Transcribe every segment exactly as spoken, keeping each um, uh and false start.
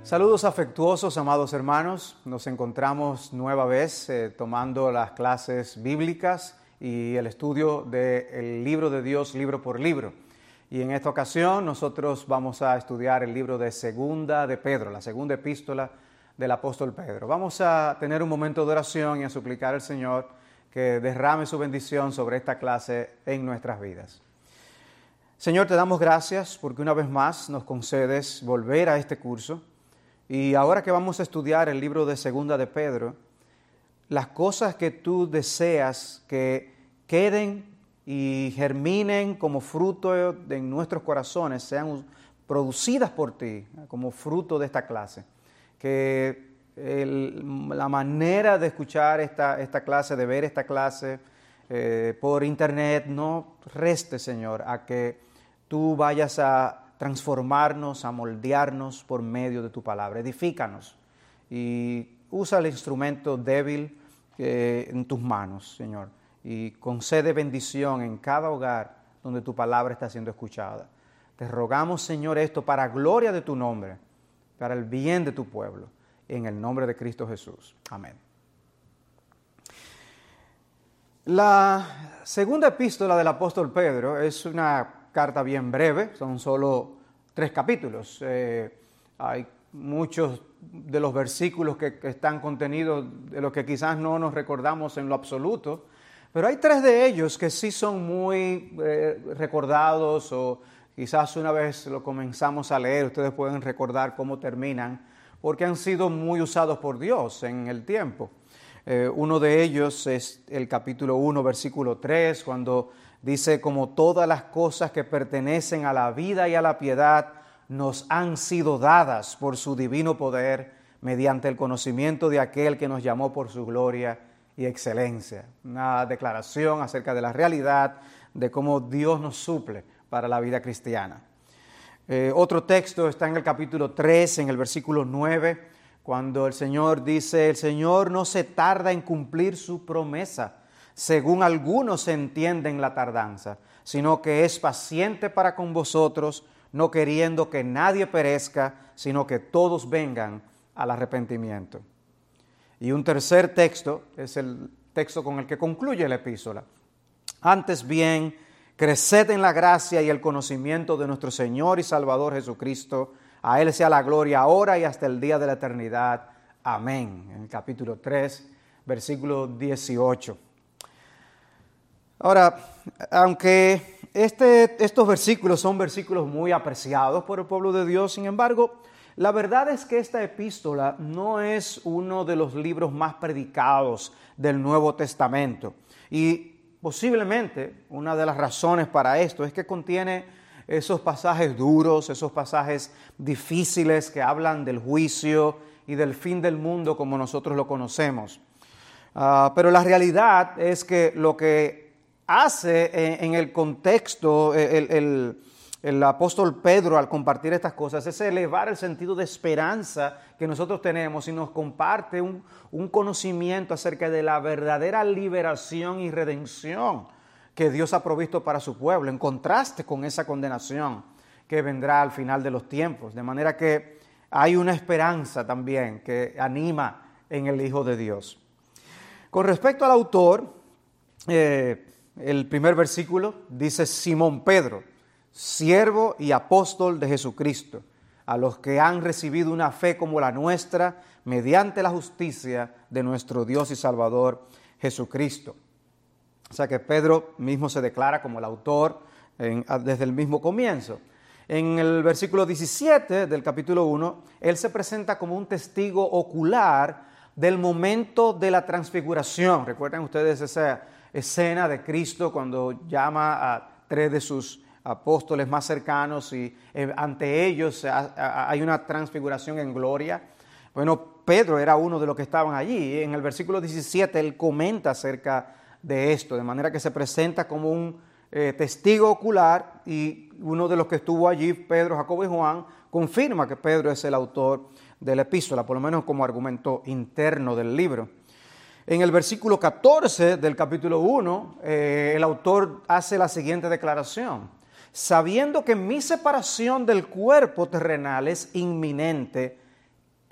Saludos afectuosos, amados hermanos. Nos encontramos nueva vez eh, tomando las clases bíblicas y el estudio del libro de Dios, libro por libro. Y en esta ocasión nosotros vamos a estudiar el libro de Segunda de Pedro, la segunda epístola del apóstol Pedro. Vamos a tener un momento de oración y a suplicar al Señor que derrame su bendición sobre esta clase en nuestras vidas. Señor, te damos gracias porque una vez más nos concedes volver a este curso. Y ahora que vamos a estudiar el libro de Segunda de Pedro, las cosas que tú deseas que queden y germinen como fruto en nuestros corazones, sean producidas por ti como fruto de esta clase. Que el, la manera de escuchar esta, esta clase, de ver esta clase eh, por internet, no reste, Señor, a que tú vayas a transformarnos, a moldearnos por medio de tu palabra. Edifícanos y usa el instrumento débil eh, en tus manos, Señor, y concede bendición en cada hogar donde tu palabra está siendo escuchada. Te rogamos, Señor, esto para gloria de tu nombre, para el bien de tu pueblo, en el nombre de Cristo Jesús. Amén. La segunda epístola del apóstol Pedro es una carta bien breve, son solo tres capítulos. Eh, hay muchos de los versículos que, que están contenidos, de los que quizás no nos recordamos en lo absoluto, pero hay tres de ellos que sí son muy eh, recordados, o quizás una vez lo comenzamos a leer, ustedes pueden recordar cómo terminan, porque han sido muy usados por Dios en el tiempo. Eh, uno de ellos es el capítulo uno, versículo tres, cuando dice: como todas las cosas que pertenecen a la vida y a la piedad nos han sido dadas por su divino poder mediante el conocimiento de aquel que nos llamó por su gloria y excelencia. Una declaración acerca de la realidad de cómo Dios nos suple para la vida cristiana. Eh, otro texto está en el capítulo tres, en el versículo nueve, cuando el Señor dice: el Señor no se tarda en cumplir su promesa, según algunos entienden la tardanza, sino que es paciente para con vosotros, no queriendo que nadie perezca, sino que todos vengan al arrepentimiento. Y un tercer texto es el texto con el que concluye la epístola. Antes bien, creced en la gracia y el conocimiento de nuestro Señor y Salvador Jesucristo. A Él sea la gloria ahora y hasta el día de la eternidad. Amén. En el capítulo tres, versículo dieciocho. Ahora, aunque este, estos versículos son versículos muy apreciados por el pueblo de Dios, sin embargo, la verdad es que esta epístola no es uno de los libros más predicados del Nuevo Testamento. Y posiblemente una de las razones para esto es que contiene esos pasajes duros, esos pasajes difíciles que hablan del juicio y del fin del mundo como nosotros lo conocemos. Uh, pero la realidad es que lo que hace en, en el contexto el, el, el apóstol Pedro al compartir estas cosas es elevar el sentido de esperanza que nosotros tenemos y nos comparte un, un conocimiento acerca de la verdadera liberación y redención que Dios ha provisto para su pueblo, en contraste con esa condenación que vendrá al final de los tiempos. De manera que hay una esperanza también que anima en el Hijo de Dios. Con respecto al autor, eh, el primer versículo dice: Simón Pedro, siervo y apóstol de Jesucristo, a los que han recibido una fe como la nuestra, mediante la justicia de nuestro Dios y Salvador Jesucristo. O sea que Pedro mismo se declara como el autor en, desde el mismo comienzo. En el versículo diecisiete del capítulo uno, él se presenta como un testigo ocular del momento de la transfiguración. ¿Recuerdan ustedes esa escena de Cristo cuando llama a tres de sus apóstoles más cercanos y eh, ante ellos a, a, hay una transfiguración en gloria? Bueno, Pedro era uno de los que estaban allí. En el versículo diecisiete él comenta acerca de esto, de manera que se presenta como un eh, testigo ocular, y uno de los que estuvo allí, Pedro, Jacobo y Juan, confirma que Pedro es el autor de la epístola, por lo menos como argumento interno del libro. En el versículo catorce del capítulo uno, eh, el autor hace la siguiente declaración: sabiendo que mi separación del cuerpo terrenal es inminente,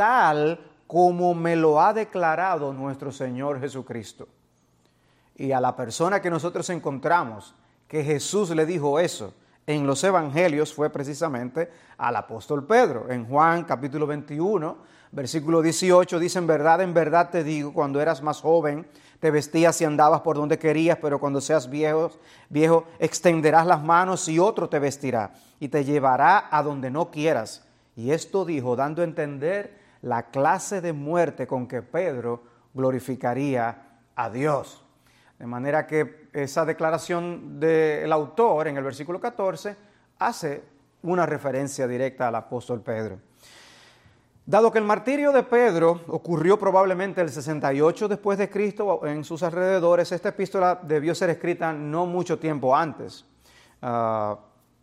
tal como me lo ha declarado nuestro Señor Jesucristo. Y a la persona que nosotros encontramos, que Jesús le dijo eso en los evangelios, fue precisamente al apóstol Pedro. En Juan capítulo veintiuno, versículo dieciocho, dice: en verdad, en verdad te digo, cuando eras más joven, te vestías y andabas por donde querías, pero cuando seas viejo, viejo, extenderás las manos y otro te vestirá y te llevará a donde no quieras. Y esto dijo, dando a entender la clase de muerte con que Pedro glorificaría a Dios. De manera que esa declaración del autor en el versículo catorce hace una referencia directa al apóstol Pedro. Dado que el martirio de Pedro ocurrió probablemente el sesenta y ocho después de Cristo, en sus alrededores, esta epístola debió ser escrita no mucho tiempo antes. Uh,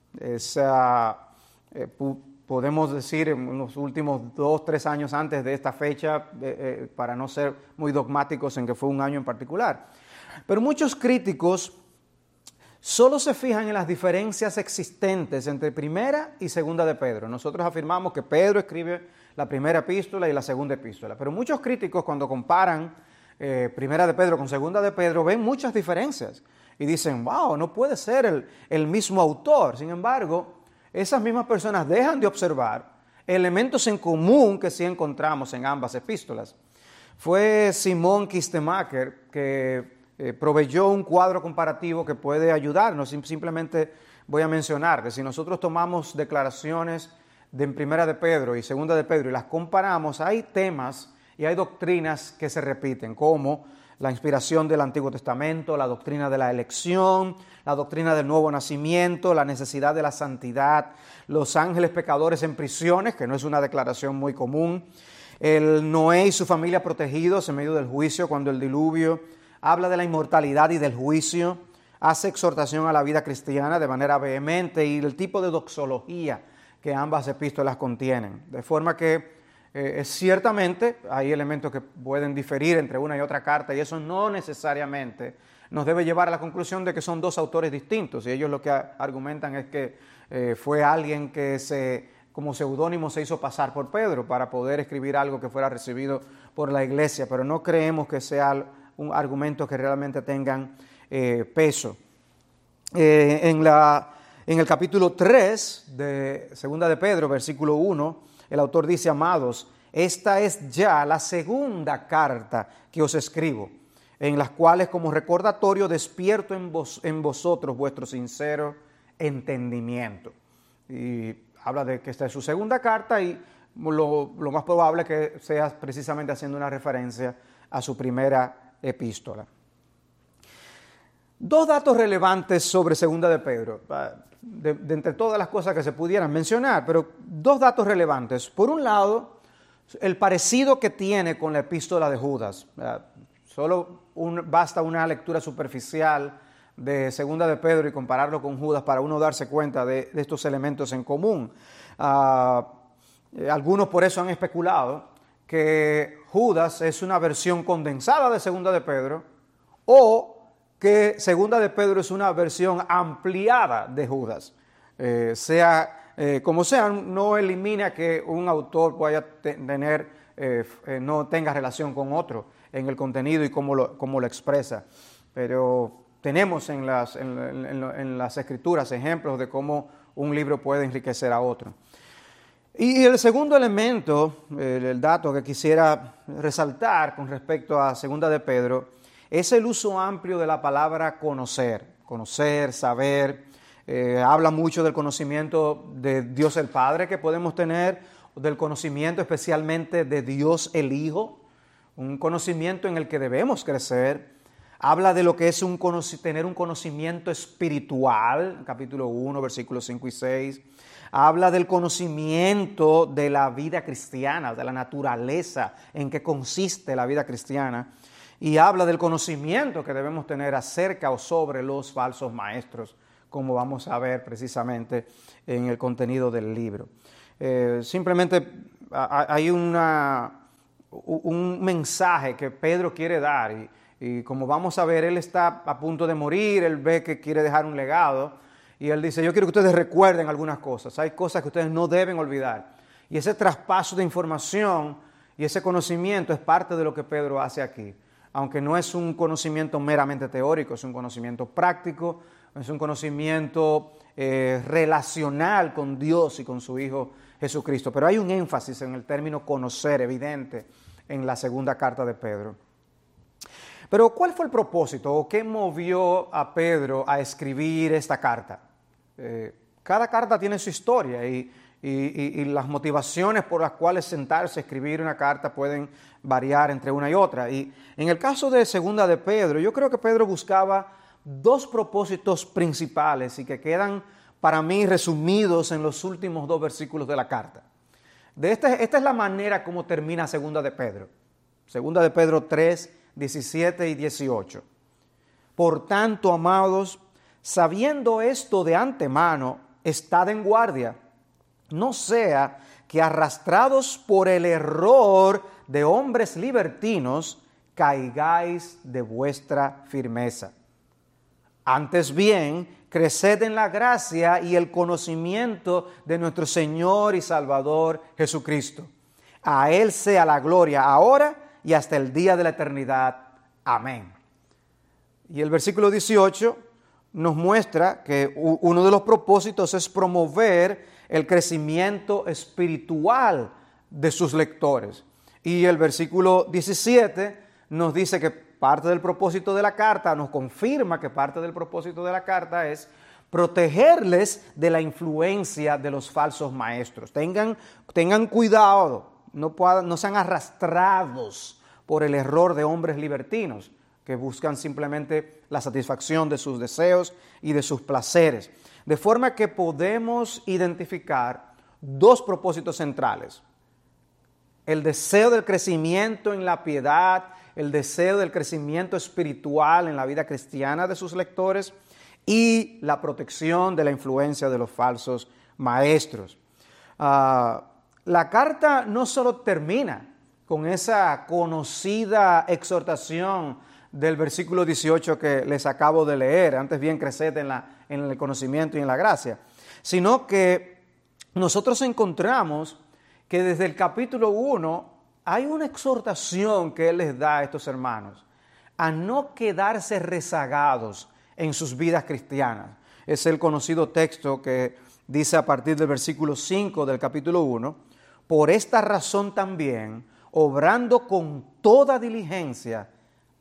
esa, eh, pu- podemos decir en los últimos dos, tres años antes de esta fecha, eh, eh, para no ser muy dogmáticos en que fue un año en particular. Pero muchos críticos solo se fijan en las diferencias existentes entre primera y segunda de Pedro. Nosotros afirmamos que Pedro escribe la primera epístola y la segunda epístola, pero muchos críticos, cuando comparan eh, primera de Pedro con segunda de Pedro, ven muchas diferencias y dicen: wow, no puede ser el, el mismo autor. Sin embargo, esas mismas personas dejan de observar elementos en común que sí encontramos en ambas epístolas. Fue Simón Kistemaker que Eh, proveyó un cuadro comparativo que puede ayudarnos. Simplemente voy a mencionar que si nosotros tomamos declaraciones de en primera de Pedro y segunda de Pedro y las comparamos, hay temas y hay doctrinas que se repiten, como la inspiración del Antiguo Testamento, la doctrina de la elección, la doctrina del nuevo nacimiento, la necesidad de la santidad, los ángeles pecadores en prisiones, que no es una declaración muy común, el Noé y su familia protegidos en medio del juicio cuando el diluvio, habla de la inmortalidad y del juicio, hace exhortación a la vida cristiana de manera vehemente y el tipo de doxología que ambas epístolas contienen. De forma que eh, ciertamente hay elementos que pueden diferir entre una y otra carta y eso no necesariamente nos debe llevar a la conclusión de que son dos autores distintos. Y ellos lo que argumentan es que eh, fue alguien que se, como seudónimo se hizo pasar por Pedro para poder escribir algo que fuera recibido por la iglesia, pero no creemos que sea un argumento que realmente tengan eh, peso. Eh, en, la, en el capítulo tres de segunda de Pedro, versículo uno, el autor dice: amados, esta es ya la segunda carta que os escribo, en las cuales como recordatorio despierto en, vos, en vosotros vuestro sincero entendimiento. Y habla de que esta es su segunda carta y lo, lo más probable es que sea precisamente haciendo una referencia a su primera epístola. Dos datos relevantes sobre segunda de Pedro, de, de entre todas las cosas que se pudieran mencionar, pero dos datos relevantes. Por un lado, el parecido que tiene con la epístola de Judas. Solo un, basta una lectura superficial de segunda de Pedro y compararlo con Judas para uno darse cuenta de, de estos elementos en común. Uh, algunos por eso han especulado que Judas es una versión condensada de segunda de Pedro o que segunda de Pedro es una versión ampliada de Judas. Eh, sea eh, como sea, no elimina que un autor vaya a tener, eh, eh, no tenga relación con otro en el contenido y cómo lo, cómo lo expresa. Pero tenemos en las, en, en, en las escrituras ejemplos de cómo un libro puede enriquecer a otro. Y el segundo elemento, el, el dato que quisiera resaltar con respecto a segunda de Pedro, es el uso amplio de la palabra conocer, conocer, saber. Eh, habla mucho del conocimiento de Dios el Padre que podemos tener, del conocimiento especialmente de Dios el Hijo, un conocimiento en el que debemos crecer. Habla de lo que es un tener un conocimiento espiritual, capítulo uno, versículos cinco y seis. Habla del conocimiento de la vida cristiana, de la naturaleza en que consiste la vida cristiana. Y habla del conocimiento que debemos tener acerca o sobre los falsos maestros, como vamos a ver precisamente en el contenido del libro. Eh, simplemente hay una, un mensaje que Pedro quiere dar y, y como vamos a ver, él está a punto de morir, él ve que quiere dejar un legado. Y él dice, yo quiero que ustedes recuerden algunas cosas. Hay cosas que ustedes no deben olvidar. Y ese traspaso de información Y ese conocimiento es parte de lo que Pedro hace aquí. Aunque no es un conocimiento meramente teórico, es un conocimiento práctico, es un conocimiento eh, relacional con Dios y con su Hijo Jesucristo. Pero hay un énfasis en el término conocer evidente en la segunda carta de Pedro. Pero ¿cuál fue el propósito o qué movió a Pedro a escribir esta carta? Eh, cada carta tiene su historia y, y, y, y las motivaciones por las cuales sentarse a escribir una carta pueden variar entre una y otra. Y en el caso de segunda de Pedro, yo creo que Pedro buscaba dos propósitos principales y que quedan para mí resumidos en los últimos dos versículos de la carta. De este, esta es la manera como termina segunda de Pedro. Segunda de Pedro tres, diecisiete y dieciocho. Por tanto, amados, sabiendo esto de antemano, estad en guardia, no sea que arrastrados por el error de hombres libertinos, caigáis de vuestra firmeza. Antes bien, creced en la gracia y el conocimiento de nuestro Señor y Salvador Jesucristo. A Él sea la gloria ahora y hasta el día de la eternidad. Amén. Y el versículo dieciocho nos muestra que uno de los propósitos es promover el crecimiento espiritual de sus lectores. Y el versículo diecisiete nos dice que parte del propósito de la carta, nos confirma que parte del propósito de la carta es protegerles de la influencia de los falsos maestros. Tengan, tengan cuidado, no, puedan, no sean arrastrados por el error de hombres libertinos que buscan simplemente la satisfacción de sus deseos y de sus placeres. De forma que podemos identificar dos propósitos centrales. El deseo del crecimiento en la piedad, el deseo del crecimiento espiritual en la vida cristiana de sus lectores y la protección de la influencia de los falsos maestros. Uh, la carta no solo termina con esa conocida exhortación del versículo dieciocho que les acabo de leer, antes bien creced en, la, en el conocimiento y en la gracia, sino que nosotros encontramos que desde el capítulo uno hay una exhortación que Él les da a estos hermanos a no quedarse rezagados en sus vidas cristianas. Es el conocido texto que dice a partir del versículo cinco del capítulo uno, por esta razón también, obrando con toda diligencia,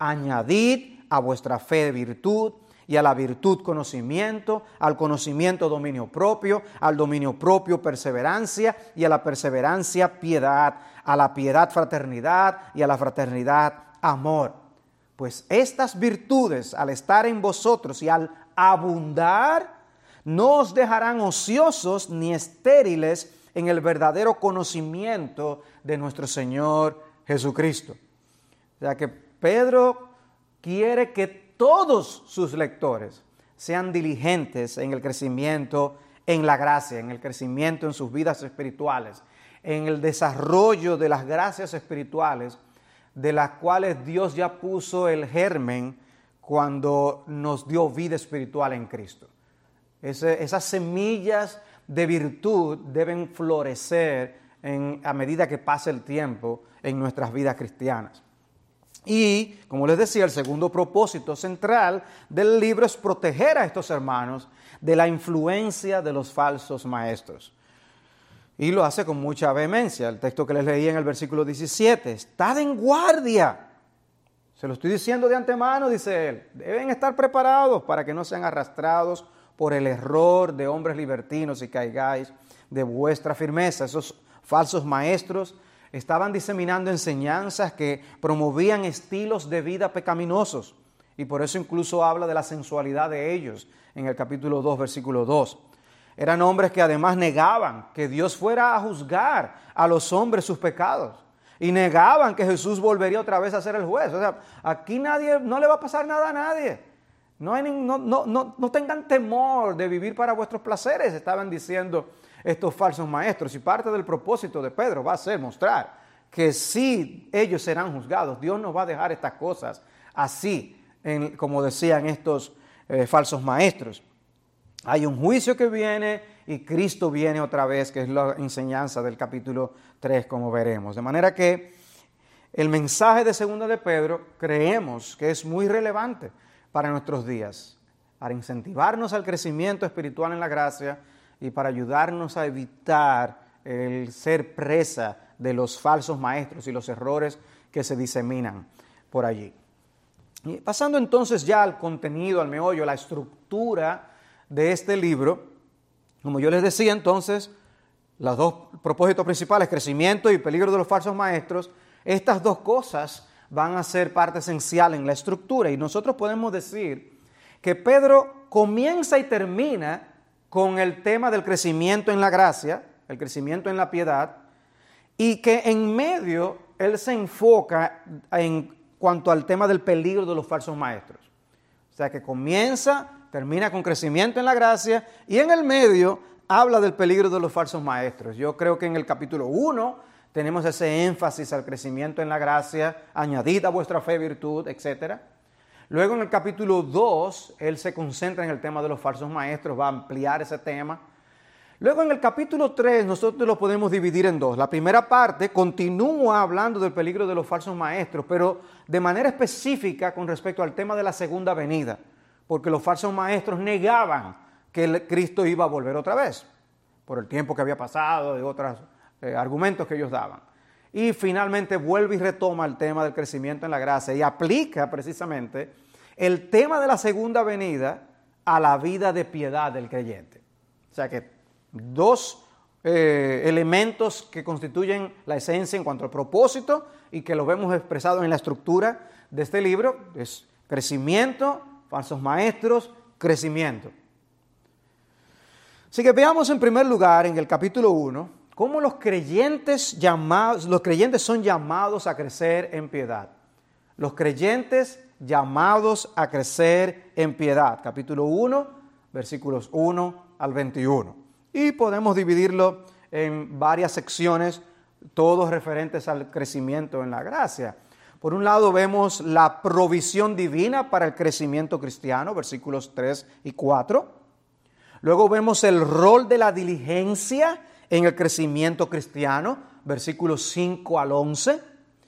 añadid a vuestra fe virtud, y a la virtud conocimiento, al conocimiento dominio propio, al dominio propio perseverancia, y a la perseverancia piedad, a la piedad fraternidad, y a la fraternidad amor. Pues estas virtudes, al estar en vosotros y al abundar, no os dejarán ociosos ni estériles en el verdadero conocimiento de nuestro Señor Jesucristo. O sea que Pedro quiere que todos sus lectores sean diligentes en el crecimiento en la gracia, en el crecimiento en sus vidas espirituales, en el desarrollo de las gracias espirituales de las cuales Dios ya puso el germen cuando nos dio vida espiritual en Cristo. Ese, esas semillas de virtud deben florecer en, a medida que pase el tiempo en nuestras vidas cristianas. Y, como les decía, el segundo propósito central del libro es proteger a estos hermanos de la influencia de los falsos maestros. Y lo hace con mucha vehemencia. El texto que les leí en el versículo diecisiete, estad en guardia. Se lo estoy diciendo de antemano, dice él. Deben estar preparados para que no sean arrastrados por el error de hombres libertinos y caigáis de vuestra firmeza. Esos falsos maestros estaban diseminando enseñanzas que promovían estilos de vida pecaminosos, y por eso incluso habla de la sensualidad de ellos en el capítulo dos, versículo dos. Eran hombres que además negaban que Dios fuera a juzgar a los hombres sus pecados, y negaban que Jesús volvería otra vez a ser el juez. O sea, aquí nadie, no le va a pasar nada a nadie. No, hay, no, no, no, no tengan temor de vivir para vuestros placeres, estaban diciendo estos falsos maestros. Y parte del propósito de Pedro va a ser mostrar que si ellos serán juzgados, Dios no va a dejar estas cosas así, en, como decían estos eh, falsos maestros. Hay un juicio que viene y Cristo viene otra vez, que es la enseñanza del capítulo tres, como veremos. De manera que el mensaje de Segunda de Pedro creemos que es muy relevante para nuestros días, para incentivarnos al crecimiento espiritual en la gracia y para ayudarnos a evitar el ser presa de los falsos maestros y los errores que se diseminan por allí. Y pasando entonces ya al contenido, al meollo, la estructura de este libro, como yo les decía entonces, los dos propósitos principales, crecimiento y peligro de los falsos maestros, estas dos cosas van a ser parte esencial en la estructura y nosotros podemos decir que Pedro comienza y termina con el tema del crecimiento en la gracia, el crecimiento en la piedad, y que en medio él se enfoca en cuanto al tema del peligro de los falsos maestros. O sea que comienza, termina con crecimiento en la gracia y en el medio habla del peligro de los falsos maestros. Yo creo que en el capítulo uno tenemos ese énfasis al crecimiento en la gracia, añadid a vuestra fe virtud, etcétera. Luego en el capítulo dos, él se concentra en el tema de los falsos maestros, va a ampliar ese tema. Luego en el capítulo tres nosotros lo podemos dividir en dos. La primera parte continúa hablando del peligro de los falsos maestros, pero de manera específica con respecto al tema de la segunda venida, porque los falsos maestros negaban que el Cristo iba a volver otra vez, por el tiempo que había pasado y otros eh, argumentos que ellos daban. Y finalmente vuelve y retoma el tema del crecimiento en la gracia y aplica precisamente el tema de la segunda venida a la vida de piedad del creyente. O sea que dos eh, elementos que constituyen la esencia en cuanto al propósito y que lo vemos expresado en la estructura de este libro, es crecimiento, falsos maestros, crecimiento. Así que veamos en primer lugar en el capítulo uno cómo los creyentes, llamados, los creyentes son llamados a crecer en piedad. Los creyentes llamados a crecer en piedad. Capítulo uno, versículos uno al veintiuno. Y podemos dividirlo en varias secciones, todos referentes al crecimiento en la gracia. Por un lado vemos la provisión divina para el crecimiento cristiano, versículos tres y cuatro. Luego vemos el rol de la diligencia en el crecimiento cristiano, versículos cinco al once.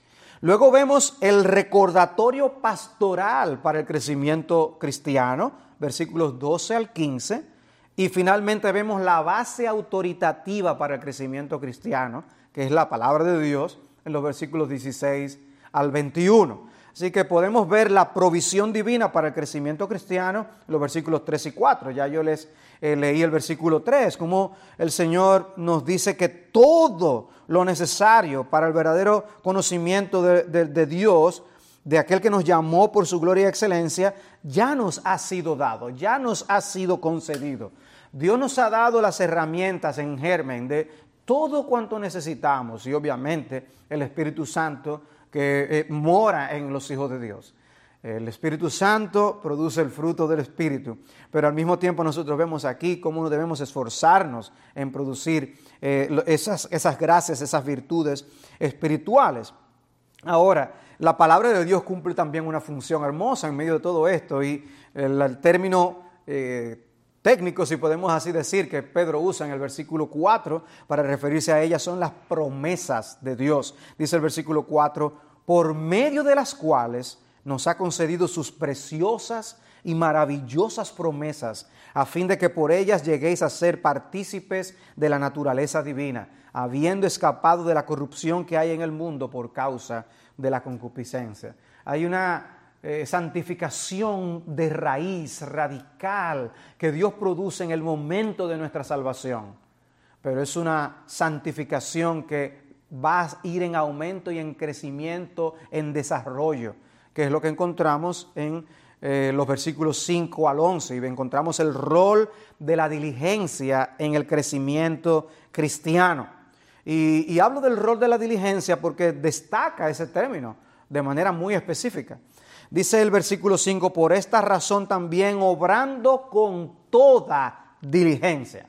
Luego vemos el recordatorio pastoral para el crecimiento cristiano, versículos doce al quince. Y finalmente vemos la base autoritativa para el crecimiento cristiano, que es la palabra de Dios, en los versículos dieciséis al veintiuno. Así que podemos ver la provisión divina para el crecimiento cristiano, los versículos tres y cuatro. Ya yo les eh, leí el versículo tres, como el Señor nos dice que todo lo necesario para el verdadero conocimiento de, de, de Dios, de aquel que nos llamó por su gloria y excelencia, ya nos ha sido dado, ya nos ha sido concedido. Dios nos ha dado las herramientas en germen de todo cuanto necesitamos y obviamente el Espíritu Santo que eh, mora en los hijos de Dios. El Espíritu Santo produce el fruto del Espíritu, pero al mismo tiempo nosotros vemos aquí cómo debemos esforzarnos en producir eh, esas, esas gracias, esas virtudes espirituales. Ahora, la palabra de Dios cumple también una función hermosa en medio de todo esto y el, el término eh, técnico, si podemos así decir, que Pedro usa en el versículo cuatro para referirse a ellas son las promesas de Dios. Dice el versículo cuatro, por medio de las cuales nos ha concedido sus preciosas y maravillosas promesas, a fin de que por ellas lleguéis a ser partícipes de la naturaleza divina, habiendo escapado de la corrupción que hay en el mundo por causa de la concupiscencia. Hay una Eh, santificación de raíz, radical, que Dios produce en el momento de nuestra salvación. Pero es una santificación que va a ir en aumento y en crecimiento, en desarrollo, que es lo que encontramos en eh, los versículos cinco al once. Y encontramos el rol de la diligencia en el crecimiento cristiano. Y, y hablo del rol de la diligencia porque destaca ese término de manera muy específica. Dice el versículo cinco, por esta razón también obrando con toda diligencia.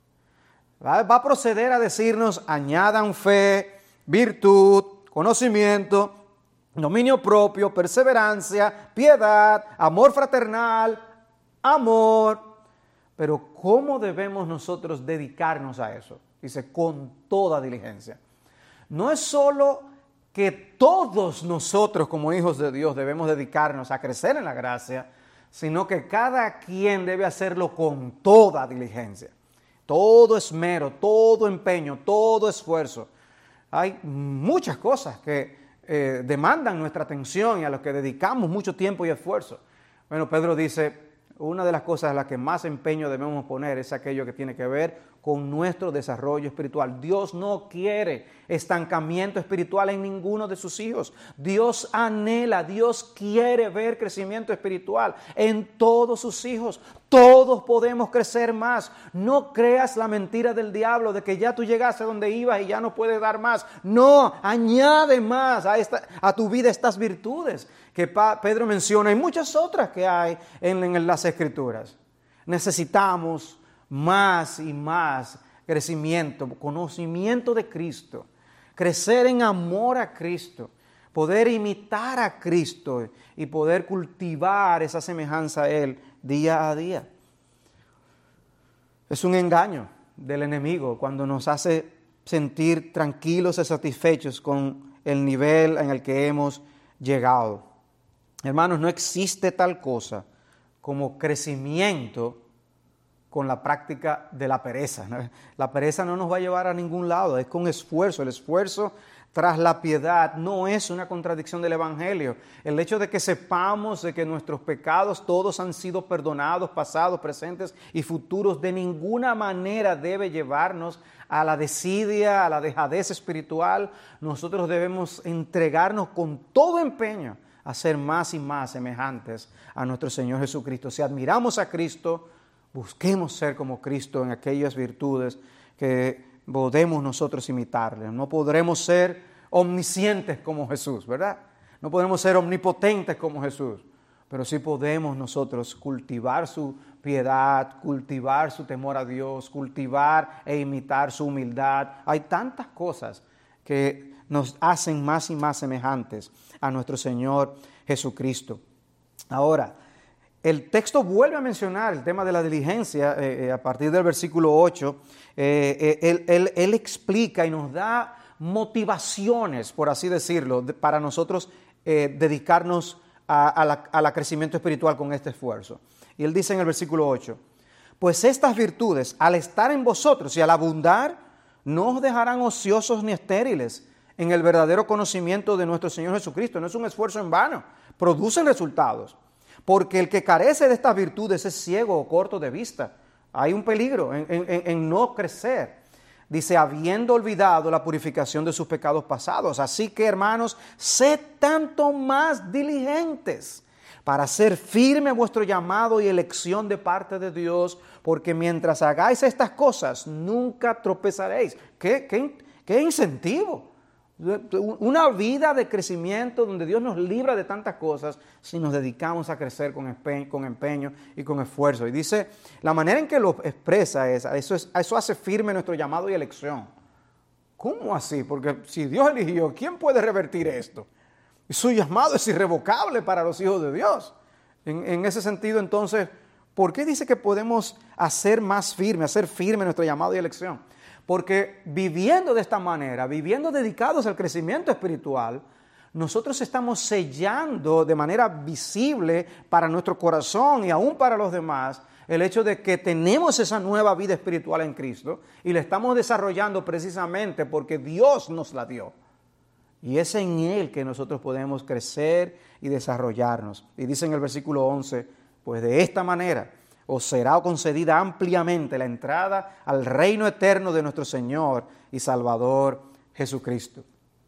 Va, va a proceder a decirnos, añadan fe, virtud, conocimiento, dominio propio, perseverancia, piedad, amor fraternal, amor. Pero ¿cómo debemos nosotros dedicarnos a eso? Dice, con toda diligencia. No es solo que todos nosotros como hijos de Dios debemos dedicarnos a crecer en la gracia, sino que cada quien debe hacerlo con toda diligencia, todo esmero, todo empeño, todo esfuerzo. Hay muchas cosas que eh, demandan nuestra atención y a las que dedicamos mucho tiempo y esfuerzo. Bueno, Pedro dice, una de las cosas a las que más empeño debemos poner es aquello que tiene que ver con nuestro desarrollo espiritual. Dios no quiere estancamiento espiritual en ninguno de sus hijos. Dios anhela, Dios quiere ver crecimiento espiritual en todos sus hijos. Todos podemos crecer más. No creas la mentira del diablo de que ya tú llegaste donde ibas y ya no puedes dar más. No, añade más a, esta, a tu vida estas virtudes que Pedro menciona y muchas otras que hay en, en las Escrituras. Necesitamos más y más crecimiento, conocimiento de Cristo, crecer en amor a Cristo, poder imitar a Cristo y poder cultivar esa semejanza a Él día a día. Es un engaño del enemigo cuando nos hace sentir tranquilos y satisfechos con el nivel en el que hemos llegado. Hermanos, no existe tal cosa como crecimiento con la práctica de la pereza. La pereza no nos va a llevar a ningún lado, es con esfuerzo. El esfuerzo tras la piedad no es una contradicción del Evangelio. El hecho de que sepamos de que nuestros pecados todos han sido perdonados, pasados, presentes y futuros, de ninguna manera debe llevarnos a la desidia, a la dejadez espiritual. Nosotros debemos entregarnos con todo empeño a ser más y más semejantes a nuestro Señor Jesucristo. Si admiramos a Cristo, busquemos ser como Cristo en aquellas virtudes que podemos nosotros imitarle. No podremos ser omniscientes como Jesús, ¿verdad? No podremos ser omnipotentes como Jesús, pero sí podemos nosotros cultivar su piedad, cultivar su temor a Dios, cultivar e imitar su humildad. Hay tantas cosas que nos hacen más y más semejantes a nuestro Señor Jesucristo. Ahora, el texto vuelve a mencionar el tema de la diligencia eh, eh, a partir del versículo ocho. Eh, eh, él, él, él explica y nos da motivaciones, por así decirlo, de, para nosotros eh, dedicarnos a, a, la, a la crecimiento espiritual con este esfuerzo. Y él dice en el versículo ocho, pues estas virtudes, al estar en vosotros y al abundar, no os dejarán ociosos ni estériles en el verdadero conocimiento de nuestro Señor Jesucristo. No es un esfuerzo en vano, producen resultados. Porque el que carece de estas virtudes es ciego o corto de vista. Hay un peligro en, en, en no crecer. Dice, habiendo olvidado la purificación de sus pecados pasados. Así que, hermanos, sed tanto más diligentes para hacer firme vuestro llamado y elección de parte de Dios, porque mientras hagáis estas cosas, nunca tropezaréis. ¿Qué, qué, qué incentivo? Una vida de crecimiento donde Dios nos libra de tantas cosas si nos dedicamos a crecer con empeño, con empeño y con esfuerzo. Y dice, la manera en que lo expresa es, eso, es, eso hace firme nuestro llamado y elección. ¿Cómo así? Porque si Dios eligió, ¿quién puede revertir esto? Su llamado es irrevocable para los hijos de Dios. En, en ese sentido, entonces, ¿por qué dice que podemos hacer más firme, hacer firme nuestro llamado y elección? Porque viviendo de esta manera, viviendo dedicados al crecimiento espiritual, nosotros estamos sellando de manera visible para nuestro corazón y aún para los demás el hecho de que tenemos esa nueva vida espiritual en Cristo y la estamos desarrollando precisamente porque Dios nos la dio. Y es en Él que nosotros podemos crecer y desarrollarnos. Y dice en el versículo once, pues de esta manera os será concedida ampliamente la entrada al reino eterno de nuestro Señor y Salvador Jesucristo.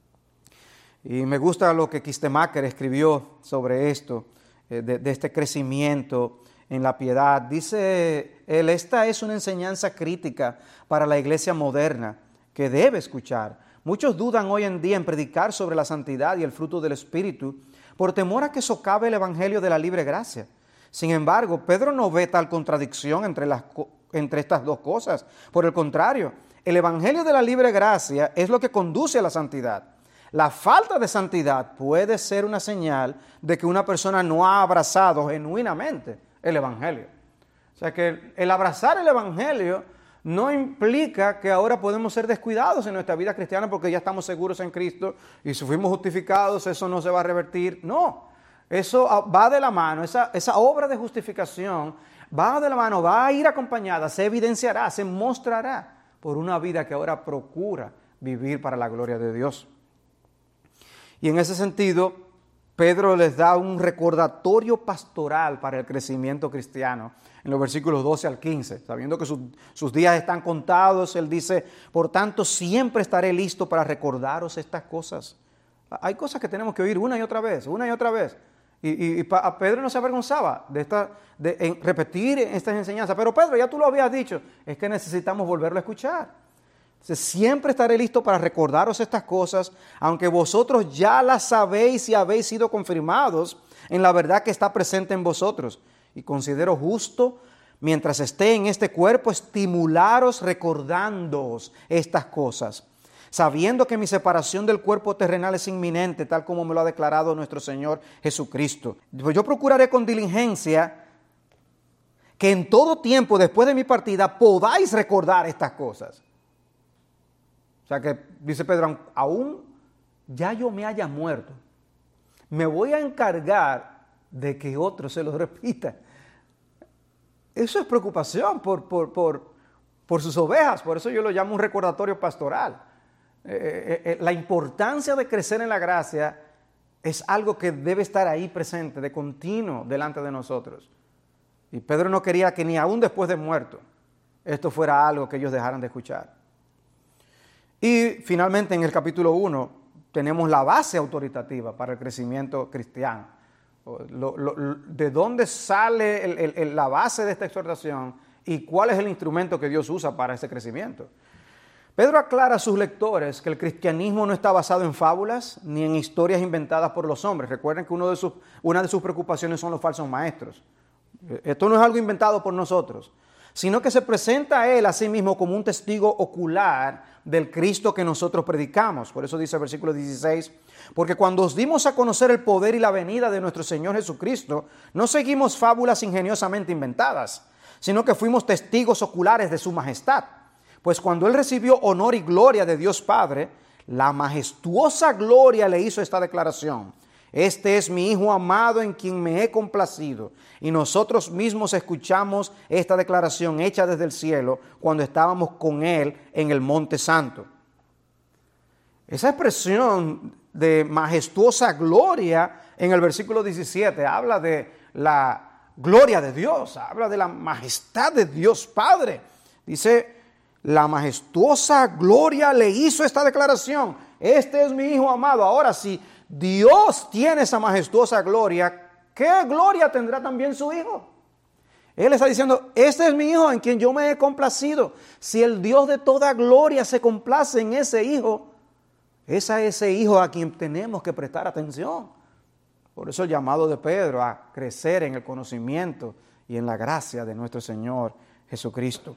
Y me gusta lo que Kistemaker escribió sobre esto, eh, de, de este crecimiento en la piedad. Dice él, esta es una enseñanza crítica para la iglesia moderna que debe escuchar. Muchos dudan hoy en día en predicar sobre la santidad y el fruto del Espíritu por temor a que socave el evangelio de la libre gracia. Sin embargo, Pedro no ve tal contradicción entre, las, entre estas dos cosas. Por el contrario, el evangelio de la libre gracia es lo que conduce a la santidad. La falta de santidad puede ser una señal de que una persona no ha abrazado genuinamente el evangelio. O sea que el abrazar el evangelio no implica que ahora podemos ser descuidados en nuestra vida cristiana porque ya estamos seguros en Cristo y si fuimos justificados eso no se va a revertir. No, eso va de la mano, esa, esa obra de justificación va de la mano, va a ir acompañada, se evidenciará, se mostrará por una vida que ahora procura vivir para la gloria de Dios. Y en ese sentido, Pedro les da un recordatorio pastoral para el crecimiento cristiano en los versículos doce al quince. Sabiendo que sus, sus días están contados, él dice, por tanto, siempre estaré listo para recordaros estas cosas. Hay cosas que tenemos que oír una y otra vez, una y otra vez. Y, y, y a Pedro no se avergonzaba de, esta, de en repetir estas enseñanzas. Pero Pedro, ya tú lo habías dicho, es que necesitamos volverlo a escuchar. Entonces, siempre estaré listo para recordaros estas cosas, aunque vosotros ya las sabéis y habéis sido confirmados en la verdad que está presente en vosotros. Y considero justo, mientras esté en este cuerpo, estimularos recordándoos estas cosas, sabiendo que mi separación del cuerpo terrenal es inminente, tal como me lo ha declarado nuestro Señor Jesucristo. Yo procuraré con diligencia que en todo tiempo, después de mi partida, podáis recordar estas cosas. O sea que, dice Pedro, aún ya yo me haya muerto, me voy a encargar de que otro se lo repita. Eso es preocupación por, por, por, por sus ovejas, por eso yo lo llamo un recordatorio pastoral. Eh, eh, la importancia de crecer en la gracia es algo que debe estar ahí presente, de continuo, delante de nosotros. Y Pedro no quería que ni aún después de muerto esto fuera algo que ellos dejaran de escuchar. Y finalmente en el capítulo uno tenemos la base autoritativa para el crecimiento cristiano. Lo, lo, ¿De dónde sale el, el, el, la base de esta exhortación y cuál es el instrumento que Dios usa para ese crecimiento? Pedro aclara a sus lectores que el cristianismo no está basado en fábulas ni en historias inventadas por los hombres. Recuerden que uno de sus, una de sus preocupaciones son los falsos maestros. Esto no es algo inventado por nosotros, sino que se presenta a él a sí mismo como un testigo ocular del Cristo que nosotros predicamos. Por eso dice el versículo dieciséis, porque cuando os dimos a conocer el poder y la venida de nuestro Señor Jesucristo, no seguimos fábulas ingeniosamente inventadas, sino que fuimos testigos oculares de su majestad. Pues cuando él recibió honor y gloria de Dios Padre, la majestuosa gloria le hizo esta declaración: este es mi Hijo amado en quien me he complacido. Y nosotros mismos escuchamos esta declaración hecha desde el cielo cuando estábamos con Él en el Monte Santo. Esa expresión de majestuosa gloria en el versículo diecisiete habla de la gloria de Dios, habla de la majestad de Dios Padre. Dice, la majestuosa gloria le hizo esta declaración: este es mi Hijo amado. Ahora sí, Dios tiene esa majestuosa gloria, ¿qué gloria tendrá también su Hijo? Él está diciendo, este es mi Hijo en quien yo me he complacido. Si el Dios de toda gloria se complace en ese Hijo, es a ese Hijo a quien tenemos que prestar atención. Por eso el llamado de Pedro a crecer en el conocimiento y en la gracia de nuestro Señor Jesucristo.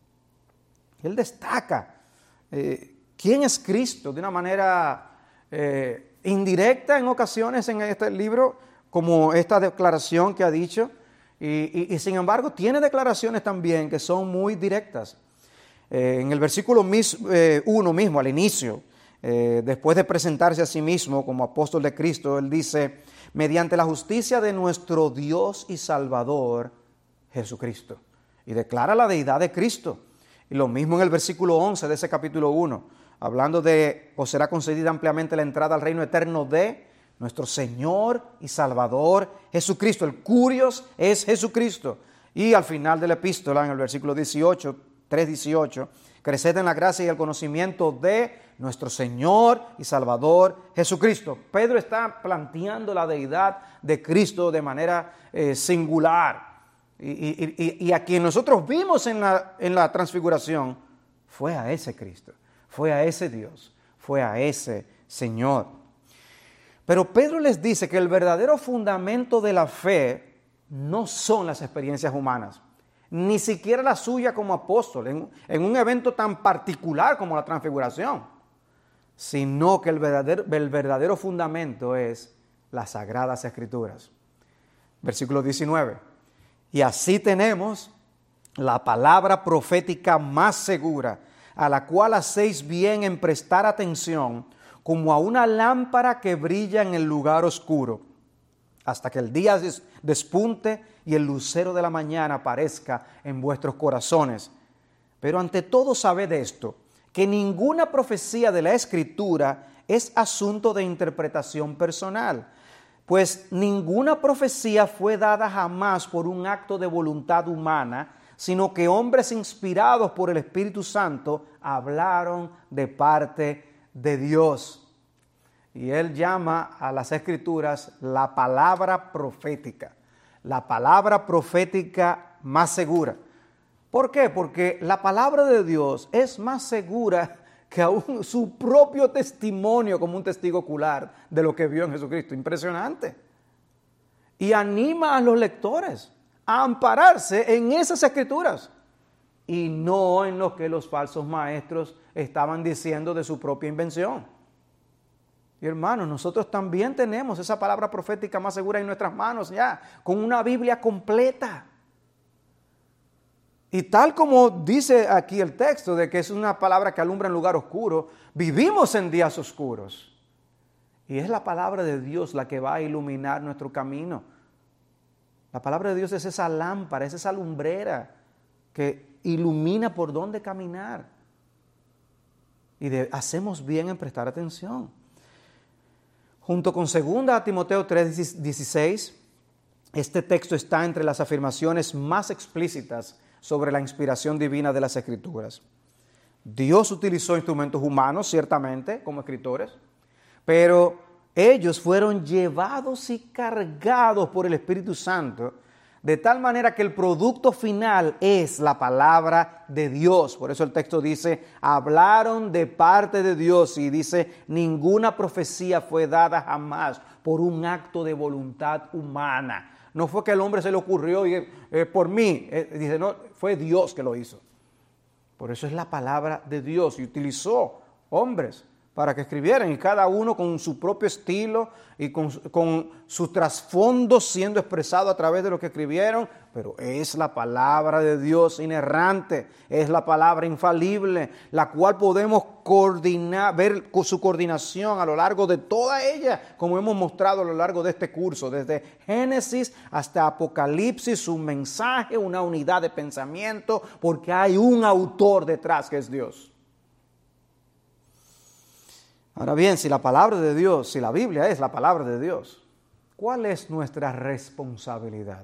Él destaca eh, quién es Cristo de una manera Eh, indirecta en ocasiones en este libro, como esta declaración que ha dicho, y, y, y sin embargo tiene declaraciones también que son muy directas. Eh, en el versículo mis, eh, uno mismo, al inicio, eh, después de presentarse a sí mismo como apóstol de Cristo, él dice, mediante la justicia de nuestro Dios y Salvador, Jesucristo. Y declara la deidad de Cristo. Y lo mismo en el versículo once de ese capítulo uno. Hablando de, os será concedida ampliamente la entrada al reino eterno de nuestro Señor y Salvador Jesucristo. El Curios es Jesucristo. Y al final de la epístola, en el versículo dieciocho, tres dieciocho, creced en la gracia y el conocimiento de nuestro Señor y Salvador Jesucristo. Pedro está planteando la deidad de Cristo de manera eh, singular. Y, y, y, y a quien nosotros vimos en la, en la transfiguración fue a ese Cristo. Fue a ese Dios, fue a ese Señor. Pero Pedro les dice que el verdadero fundamento de la fe no son las experiencias humanas, ni siquiera la suya como apóstol, en, en un evento tan particular como la transfiguración, sino que el verdadero, el verdadero fundamento es las Sagradas Escrituras. Versículo diecinueve. Y así tenemos la palabra profética más segura, a la cual hacéis bien en prestar atención, como a una lámpara que brilla en el lugar oscuro, hasta que el día des- despunte y el lucero de la mañana aparezca en vuestros corazones. Pero ante todo sabed esto, que ninguna profecía de la Escritura es asunto de interpretación personal, pues ninguna profecía fue dada jamás por un acto de voluntad humana, sino que hombres inspirados por el Espíritu Santo hablaron de parte de Dios. Y él llama a las Escrituras la palabra profética, la palabra profética más segura. ¿Por qué? Porque la palabra de Dios es más segura que aún su propio testimonio como un testigo ocular de lo que vio en Jesucristo. Impresionante. Y anima a los lectores a ampararse en esas Escrituras y no en lo que los falsos maestros estaban diciendo de su propia invención. Y hermanos, nosotros también tenemos esa palabra profética más segura en nuestras manos ya, con una Biblia completa. Y tal como dice aquí el texto de que es una palabra que alumbra en lugar oscuro, vivimos en días oscuros. Y es la palabra de Dios la que va a iluminar nuestro camino. La palabra de Dios es esa lámpara, es esa lumbrera que ilumina por dónde caminar. Y de, hacemos bien en prestar atención. Junto con segunda Timoteo tres dieciséis, este texto está entre las afirmaciones más explícitas sobre la inspiración divina de las Escrituras. Dios utilizó instrumentos humanos, ciertamente, como escritores, pero ellos fueron llevados y cargados por el Espíritu Santo, de tal manera que el producto final es la palabra de Dios. Por eso el texto dice, hablaron de parte de Dios, y dice, ninguna profecía fue dada jamás por un acto de voluntad humana. No fue que al hombre se le ocurrió y, eh, por mí, eh, dice, no, fue Dios que lo hizo. Por eso es la palabra de Dios, y utilizó hombres para que escribieran, y cada uno con su propio estilo y con, con su trasfondo siendo expresado a través de lo que escribieron, pero es la palabra de Dios inerrante, es la palabra infalible, la cual podemos coordinar, ver su coordinación a lo largo de toda ella, como hemos mostrado a lo largo de este curso, desde Génesis hasta Apocalipsis, un mensaje, una unidad de pensamiento, porque hay un autor detrás que es Dios. Ahora bien, si la palabra de Dios, si la Biblia es la palabra de Dios, ¿cuál es nuestra responsabilidad?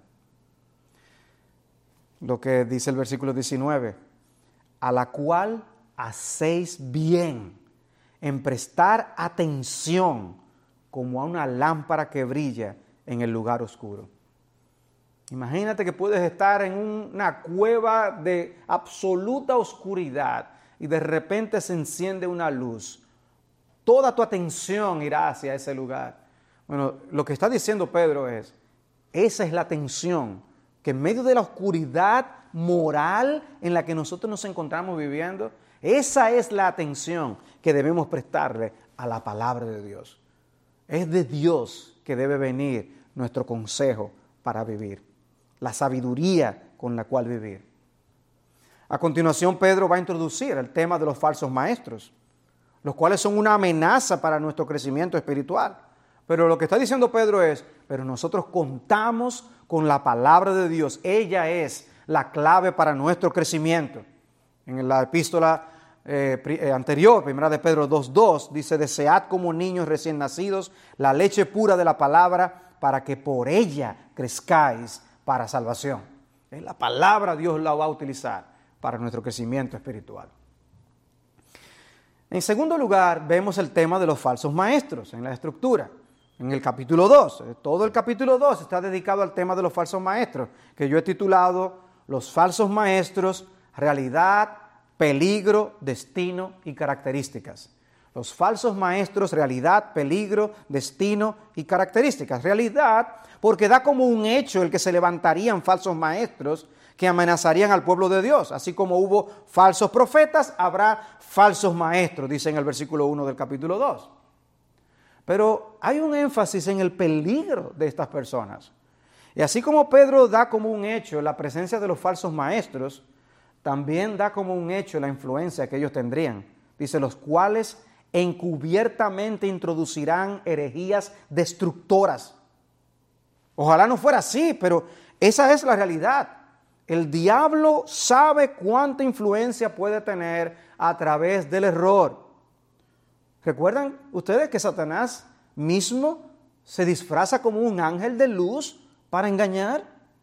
Lo que dice el versículo diecinueve, a la cual hacéis bien en prestar atención como a una lámpara que brilla en el lugar oscuro. Imagínate que puedes estar en una cueva de absoluta oscuridad y de repente se enciende una luz. Toda tu atención irá hacia ese lugar. Bueno, lo que está diciendo Pedro es, esa es la atención que en medio de la oscuridad moral en la que nosotros nos encontramos viviendo, esa es la atención que debemos prestarle a la palabra de Dios. Es de Dios que debe venir nuestro consejo para vivir, la sabiduría con la cual vivir. A continuación, Pedro va a introducir el tema de los falsos maestros, los cuales son una amenaza para nuestro crecimiento espiritual. Pero lo que está diciendo Pedro es, pero nosotros contamos con la palabra de Dios. Ella es la clave para nuestro crecimiento. En la epístola eh, anterior, primera de Pedro dos dos, dice, desead como niños recién nacidos la leche pura de la palabra, para que por ella crezcáis para salvación. Es la palabra, Dios la va a utilizar para nuestro crecimiento espiritual. En segundo lugar, vemos el tema de los falsos maestros en la estructura. En el capítulo dos, todo el capítulo dos está dedicado al tema de los falsos maestros, que yo he titulado Los falsos maestros, realidad, peligro, destino y características. Los falsos maestros, realidad, peligro, destino y características. Realidad, porque da como un hecho el que se levantarían falsos maestros que amenazarían al pueblo de Dios. Así como hubo falsos profetas, habrá falsos maestros, dice en el versículo uno del capítulo dos. Pero hay un énfasis en el peligro de estas personas. Y así como Pedro da como un hecho la presencia de los falsos maestros, también da como un hecho la influencia que ellos tendrían. Dice, los cuales encubiertamente introducirán herejías destructoras. Ojalá no fuera así, pero esa es la realidad. El diablo sabe cuánta influencia puede tener a través del error. ¿Recuerdan ustedes que Satanás mismo se disfraza como un ángel de luz para engañar?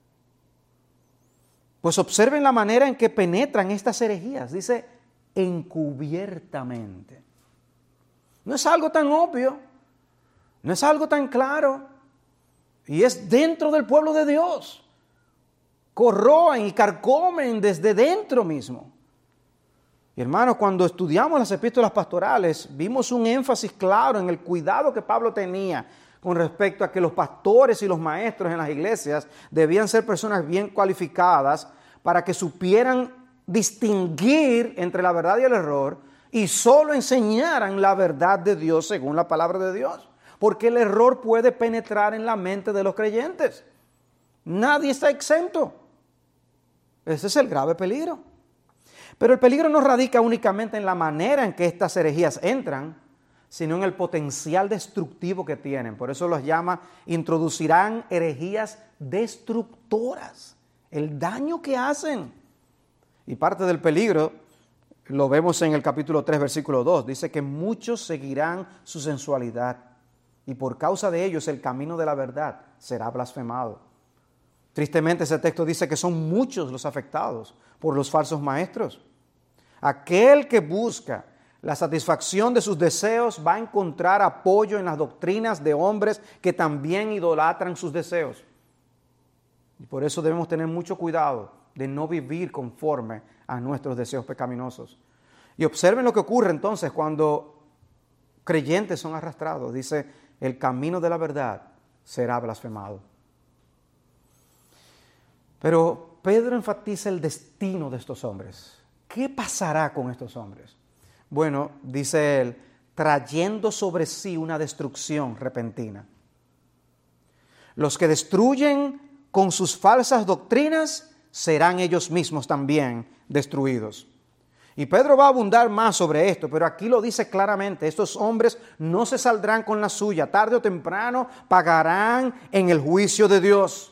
Pues observen la manera en que penetran estas herejías. Dice, encubiertamente. No es algo tan obvio, no es algo tan claro, y es dentro del pueblo de Dios. Corroen y carcomen desde dentro mismo. Y hermanos, cuando estudiamos las epístolas pastorales, vimos un énfasis claro en el cuidado que Pablo tenía con respecto a que los pastores y los maestros en las iglesias debían ser personas bien cualificadas para que supieran distinguir entre la verdad y el error y solo enseñaran la verdad de Dios según la palabra de Dios. Porque el error puede penetrar en la mente de los creyentes. Nadie está exento. Ese es el grave peligro. Pero el peligro no radica únicamente en la manera en que estas herejías entran, sino en el potencial destructivo que tienen. Por eso los llama, introducirán herejías destructoras. El daño que hacen. Y parte del peligro lo vemos en el capítulo tres, versículo dos. Dice que muchos seguirán su sensualidad y por causa de ellos el camino de la verdad será blasfemado. Tristemente ese texto dice que son muchos los afectados por los falsos maestros. Aquel que busca la satisfacción de sus deseos va a encontrar apoyo en las doctrinas de hombres que también idolatran sus deseos. Y por eso debemos tener mucho cuidado de no vivir conforme a nuestros deseos pecaminosos. Y observen lo que ocurre entonces cuando creyentes son arrastrados. Dice, el camino de la verdad será blasfemado. Pero Pedro enfatiza el destino de estos hombres. ¿Qué pasará con estos hombres? Bueno, dice él, trayendo sobre sí una destrucción repentina. Los que destruyen con sus falsas doctrinas serán ellos mismos también destruidos. Y Pedro va a abundar más sobre esto, pero aquí lo dice claramente, estos hombres no se saldrán con la suya, tarde o temprano pagarán en el juicio de Dios.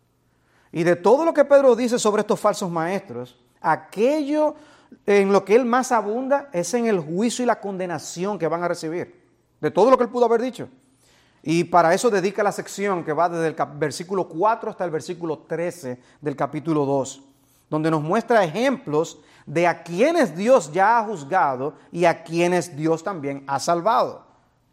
Y de todo lo que Pedro dice sobre estos falsos maestros, aquello en lo que él más abunda es en el juicio y la condenación que van a recibir, de todo lo que él pudo haber dicho. Y para eso dedica la sección que va desde el versículo cuatro hasta el versículo trece del capítulo dos, donde nos muestra ejemplos de a quienes Dios ya ha juzgado y a quienes Dios también ha salvado.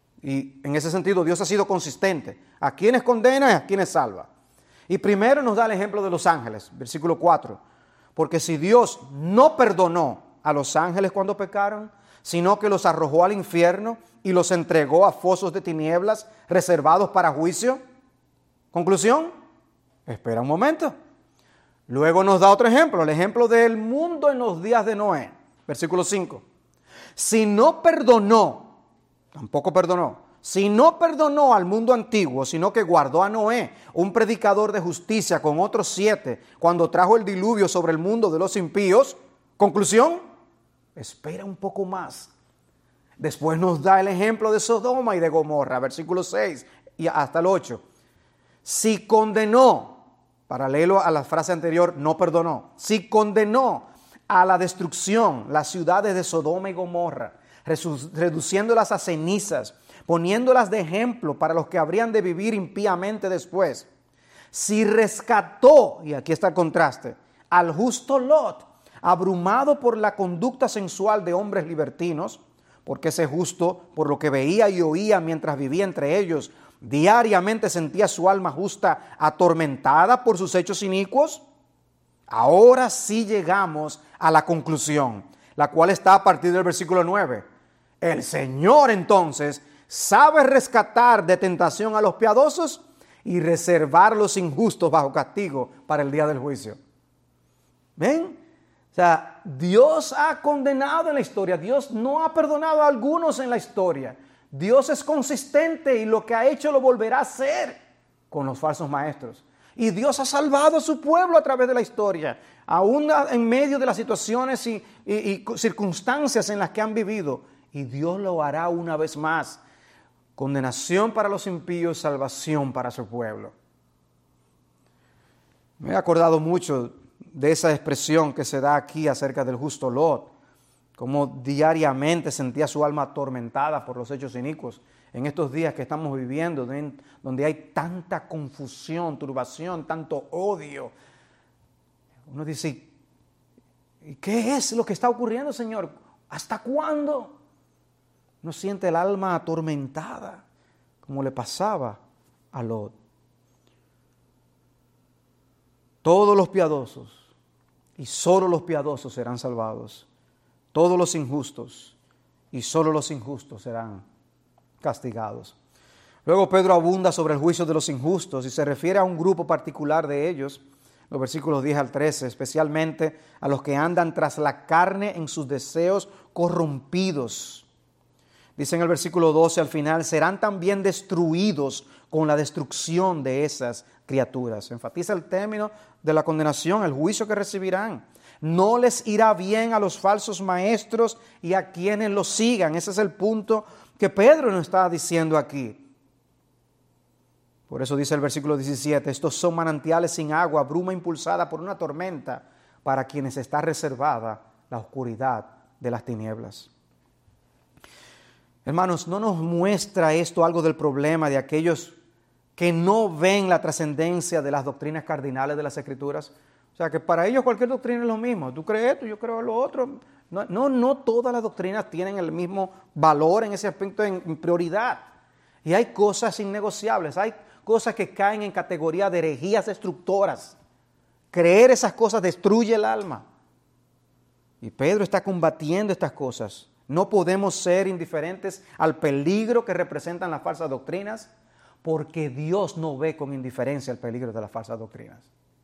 Y en ese sentido Dios ha sido consistente, a quienes condena y a quienes salva. Y primero nos da el ejemplo de los ángeles, versículo cuatro. Porque si Dios no perdonó a los ángeles cuando pecaron, sino que los arrojó al infierno y los entregó a fosos de tinieblas reservados para juicio. Conclusión, espera un momento. Luego nos da otro ejemplo, el ejemplo del mundo en los días de Noé, versículo cinco. Si no perdonó, tampoco perdonó, si no perdonó al mundo antiguo, sino que guardó a Noé, un predicador de justicia con otros siete, cuando trajo el diluvio sobre el mundo de los impíos. Conclusión, espera un poco más. Después nos da el ejemplo de Sodoma y de Gomorra, versículo seis y hasta el ocho. Si condenó, paralelo a la frase anterior, no perdonó, si condenó a la destrucción las ciudades de Sodoma y Gomorra, reduciéndolas a cenizas, poniéndolas de ejemplo para los que habrían de vivir impíamente después. Si rescató, y aquí está el contraste, al justo Lot, abrumado por la conducta sensual de hombres libertinos, porque ese justo, por lo que veía y oía mientras vivía entre ellos, diariamente sentía su alma justa atormentada por sus hechos inicuos. Ahora sí llegamos a la conclusión, la cual está a partir del versículo nueve. El Señor entonces sabe rescatar de tentación a los piadosos y reservar los injustos bajo castigo para el día del juicio. ¿Ven? O sea, Dios ha condenado en la historia, Dios no ha perdonado a algunos en la historia. Dios es consistente y lo que ha hecho lo volverá a hacer con los falsos maestros. Y Dios ha salvado a su pueblo a través de la historia, aún en medio de las situaciones y, y, y circunstancias en las que han vivido. Y Dios lo hará una vez más. Condenación para los impíos, salvación para su pueblo. Me he acordado mucho de esa expresión que se da aquí acerca del justo Lot, como diariamente sentía su alma atormentada por los hechos inicuos en estos días que estamos viviendo, donde hay tanta confusión, turbación, tanto odio. Uno dice, ¿y qué es lo que está ocurriendo, Señor? ¿Hasta cuándo? Uno siente el alma atormentada, como le pasaba a Lot. Todos los piadosos, y solo los piadosos serán salvados. Todos los injustos, y solo los injustos serán castigados. Luego Pedro abunda sobre el juicio de los injustos y se refiere a un grupo particular de ellos, los versículos diez al trece, especialmente a los que andan tras la carne en sus deseos corrompidos. Dice en el versículo doce al final, serán también destruidos con la destrucción de esas criaturas. Enfatiza el término de la condenación, el juicio que recibirán. No les irá bien a los falsos maestros y a quienes los sigan. Ese es el punto que Pedro nos está diciendo aquí. Por eso dice el versículo diecisiete, estos son manantiales sin agua, bruma impulsada por una tormenta, para quienes está reservada la oscuridad de las tinieblas. Hermanos, ¿no nos muestra esto algo del problema de aquellos que no ven la trascendencia de las doctrinas cardinales de las Escrituras? O sea, que para ellos cualquier doctrina es lo mismo. Tú crees esto, yo creo lo otro. No, no, no todas las doctrinas tienen el mismo valor en ese aspecto, en, en prioridad. Y hay cosas innegociables, hay cosas que caen en categoría de herejías destructoras. Creer esas cosas destruye el alma. Y Pedro está combatiendo estas cosas. No podemos ser indiferentes al peligro que representan las falsas doctrinas, porque Dios no ve con indiferencia el peligro de las falsas doctrinas.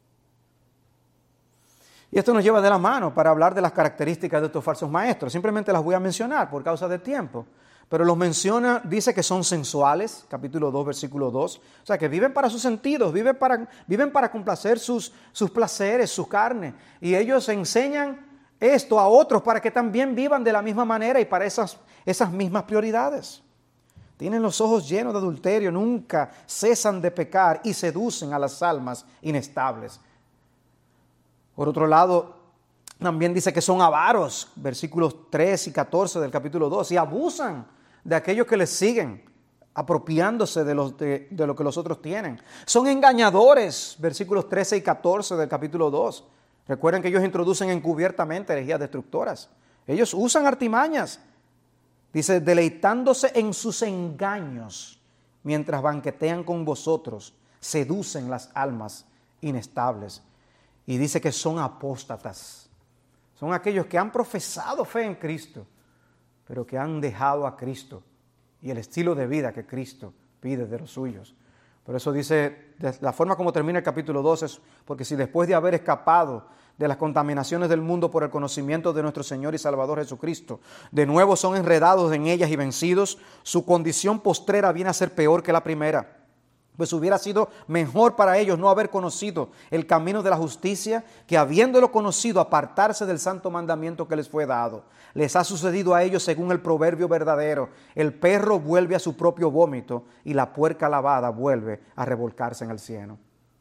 Y esto nos lleva de la mano para hablar de las características de estos falsos maestros. Simplemente las voy a mencionar por causa del tiempo. Pero los menciona, dice que son sensuales, capítulo dos, versículo dos. O sea, que viven para sus sentidos, viven para, viven para complacer sus, sus placeres, su carne. Y ellos enseñan esto a otros para que también vivan de la misma manera y para esas, esas mismas prioridades. Tienen los ojos llenos de adulterio, nunca cesan de pecar y seducen a las almas inestables. Por otro lado, también dice que son avaros, versículos tres y catorce del capítulo dos, y abusan de aquellos que les siguen, apropiándose de, los, de, de lo que los otros tienen. Son engañadores, versículos trece y catorce del capítulo dos. Recuerden que ellos introducen encubiertamente herejías destructoras. Ellos usan artimañas. Dice, deleitándose en sus engaños, mientras banquetean con vosotros, seducen las almas inestables. Y dice que son apóstatas. Son aquellos que han profesado fe en Cristo, pero que han dejado a Cristo y el estilo de vida que Cristo pide de los suyos. Por eso dice, la forma como termina el capítulo dos es porque si después de haber escapado de las contaminaciones del mundo por el conocimiento de nuestro Señor y Salvador Jesucristo, de nuevo son enredados en ellas y vencidos, su condición postrera viene a ser peor que la primera. Pues hubiera sido mejor para ellos no haber conocido el camino de la justicia que habiéndolo conocido apartarse del santo mandamiento que les fue dado. Les ha sucedido a ellos según el proverbio verdadero: el perro vuelve a su propio vómito y la puerca lavada vuelve a revolcarse en el cieno.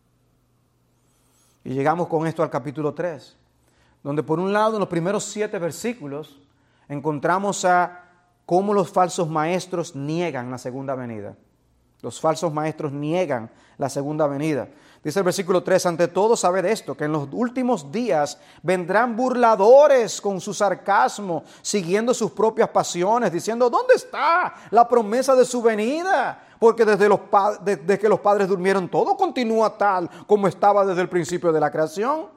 Y llegamos con esto al capítulo tres, donde por un lado en los primeros siete versículos encontramos a cómo los falsos maestros niegan la segunda venida. Los falsos maestros niegan la segunda venida. Dice el versículo tres, ante todo sabed esto, que en los últimos días vendrán burladores con su sarcasmo, siguiendo sus propias pasiones, diciendo, ¿dónde está la promesa de su venida? Porque desde, los, desde que los padres durmieron, todo continúa tal como estaba desde el principio de la creación.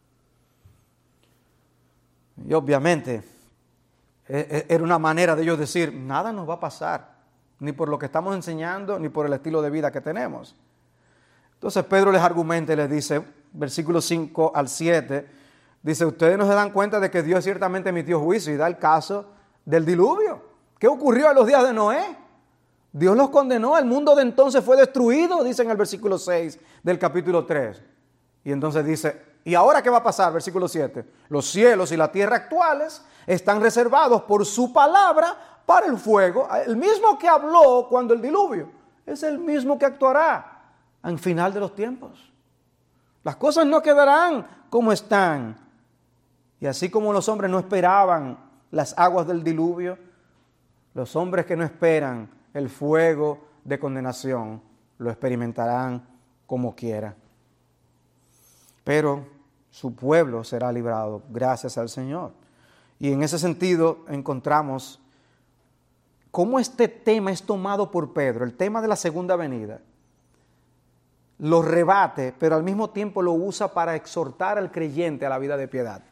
Y obviamente era una manera de ellos decir, nada nos va a pasar, ni por lo que estamos enseñando, ni por el estilo de vida que tenemos. Entonces Pedro les argumenta y les dice, versículos cinco al siete, dice, ustedes no se dan cuenta de que Dios ciertamente emitió juicio, y da el caso del diluvio. ¿Qué ocurrió en los días de Noé? Dios los condenó, el mundo de entonces fue destruido, dice en el versículo seis del capítulo tres. Y entonces dice, ¿y ahora qué va a pasar? Versículo siete. Los cielos y la tierra actuales están reservados por su palabra para el fuego. El mismo que habló cuando el diluvio es el mismo que actuará al final de los tiempos. Las cosas no quedarán como están. Y así como los hombres no esperaban las aguas del diluvio, los hombres que no esperan el fuego de condenación lo experimentarán como quiera. Pero su pueblo será librado gracias al Señor. Y en ese sentido encontramos cómo este tema es tomado por Pedro, el tema de la segunda venida. Lo rebate, pero al mismo tiempo lo usa para exhortar al creyente a la vida de piedad.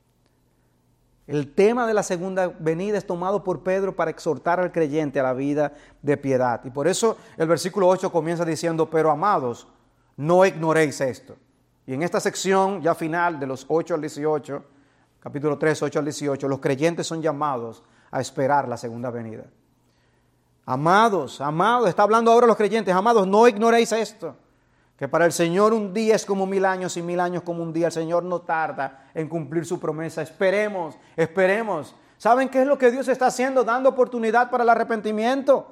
El tema de la segunda venida es tomado por Pedro para exhortar al creyente a la vida de piedad. Y por eso el versículo ocho comienza diciendo, pero amados, no ignoréis esto. Y en esta sección ya final de los ocho al dieciocho, capítulo tres, ocho al dieciocho, los creyentes son llamados a esperar la segunda venida. Amados, amados, está hablando ahora los creyentes, amados, no ignoréis esto. Que para el Señor un día es como mil años y mil años como un día. El Señor no tarda en cumplir su promesa. Esperemos, esperemos. ¿Saben qué es lo que Dios está haciendo? Dando oportunidad para el arrepentimiento.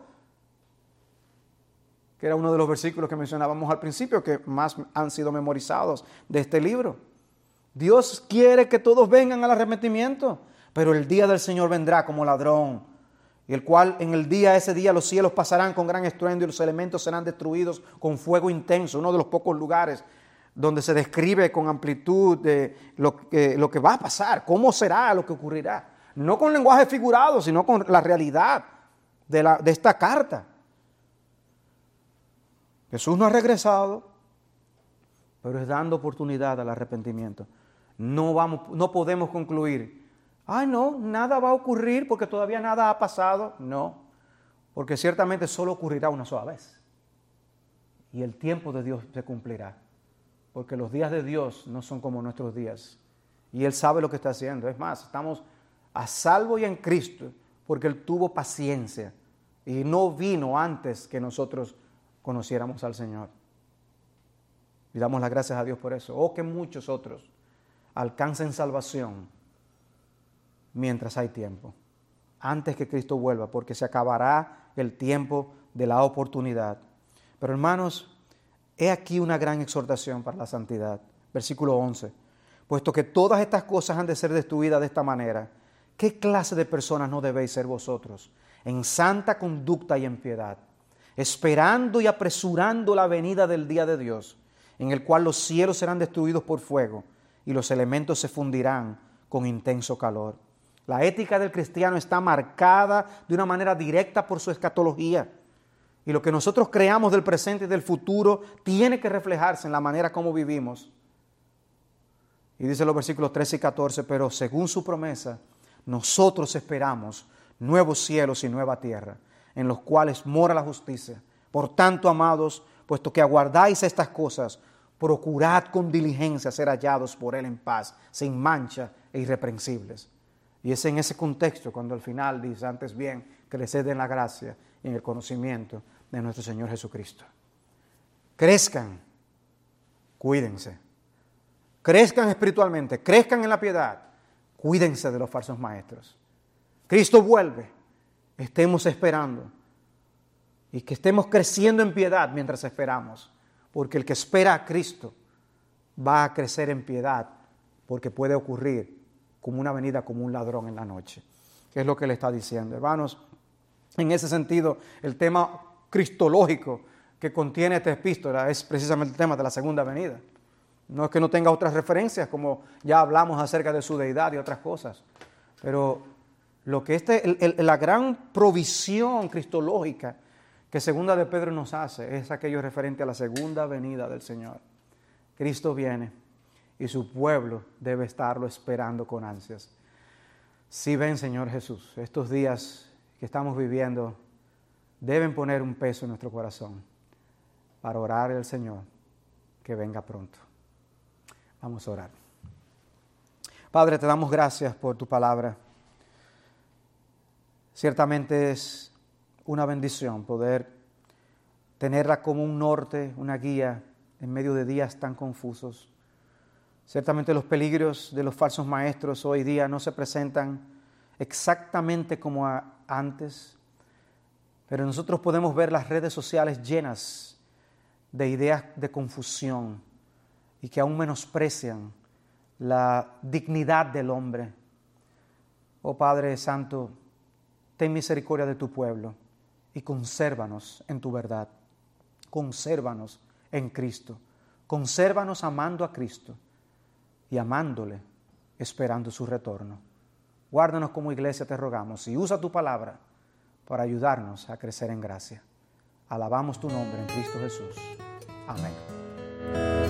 Que era uno de los versículos que mencionábamos al principio, que más han sido memorizados de este libro. Dios quiere que todos vengan al arrepentimiento, pero el día del Señor vendrá como ladrón. Y el cual en el día, ese día, los cielos pasarán con gran estruendo y los elementos serán destruidos con fuego intenso. Uno de los pocos lugares donde se describe con amplitud de lo que, lo que va a pasar, cómo será, lo que ocurrirá. No con lenguaje figurado, sino con la realidad de, la, de esta carta. Jesús no ha regresado, pero es dando oportunidad al arrepentimiento. No, vamos, no podemos concluir, ay no, nada va a ocurrir porque todavía nada ha pasado. No, porque ciertamente solo ocurrirá una sola vez. Y el tiempo de Dios se cumplirá. Porque los días de Dios no son como nuestros días. Y Él sabe lo que está haciendo. Es más, estamos a salvo y en Cristo porque Él tuvo paciencia y no vino antes que nosotros conociéramos al Señor. Y damos las gracias a Dios por eso. Oh, que muchos otros alcancen salvación mientras hay tiempo, antes que Cristo vuelva, porque se acabará el tiempo de la oportunidad. Pero hermanos, he aquí una gran exhortación para la santidad. Versículo once. Puesto que todas estas cosas han de ser destruidas de esta manera, ¿qué clase de personas no debéis ser vosotros? En santa conducta y en piedad, esperando y apresurando la venida del día de Dios, en el cual los cielos serán destruidos por fuego y los elementos se fundirán con intenso calor. La ética del cristiano está marcada de una manera directa por su escatología. Y lo que nosotros creamos del presente y del futuro tiene que reflejarse en la manera como vivimos. Y dice los versículos trece y catorce, pero según su promesa, nosotros esperamos nuevos cielos y nueva tierra, en los cuales mora la justicia. Por tanto, amados, puesto que aguardáis estas cosas, procurad con diligencia ser hallados por Él en paz, sin mancha e irreprensibles. Y es en ese contexto cuando al final dice, antes bien, creced en la gracia y en el conocimiento de nuestro Señor Jesucristo. Crezcan, cuídense. Crezcan espiritualmente, crezcan en la piedad, cuídense de los falsos maestros. Cristo vuelve, estemos esperando y que estemos creciendo en piedad mientras esperamos, porque el que espera a Cristo va a crecer en piedad, porque puede ocurrir como una venida como un ladrón en la noche, que es lo que le está diciendo. Hermanos, en ese sentido, el tema cristológico que contiene esta epístola es precisamente el tema de la segunda venida. No es que no tenga otras referencias, como ya hablamos acerca de su deidad y otras cosas, pero lo que este, el, el, la gran provisión cristológica que segunda de Pedro nos hace es aquello referente a la segunda venida del Señor. Cristo viene y su pueblo debe estarlo esperando con ansias. Si ven, Señor Jesús, estos días que estamos viviendo deben poner un peso en nuestro corazón para orar al Señor que venga pronto. Vamos a orar. Padre, te damos gracias por tu palabra. Ciertamente es una bendición poder tenerla como un norte, una guía en medio de días tan confusos. Ciertamente los peligros de los falsos maestros hoy día no se presentan exactamente como a- antes, pero nosotros podemos ver las redes sociales llenas de ideas de confusión y que aún menosprecian la dignidad del hombre. Oh Padre Santo, ten misericordia de tu pueblo y consérvanos en tu verdad. Consérvanos en Cristo. Consérvanos amando a Cristo y amándole, esperando su retorno. Guárdanos como iglesia, te rogamos, y usa tu palabra para ayudarnos a crecer en gracia. Alabamos tu nombre en Cristo Jesús. Amén.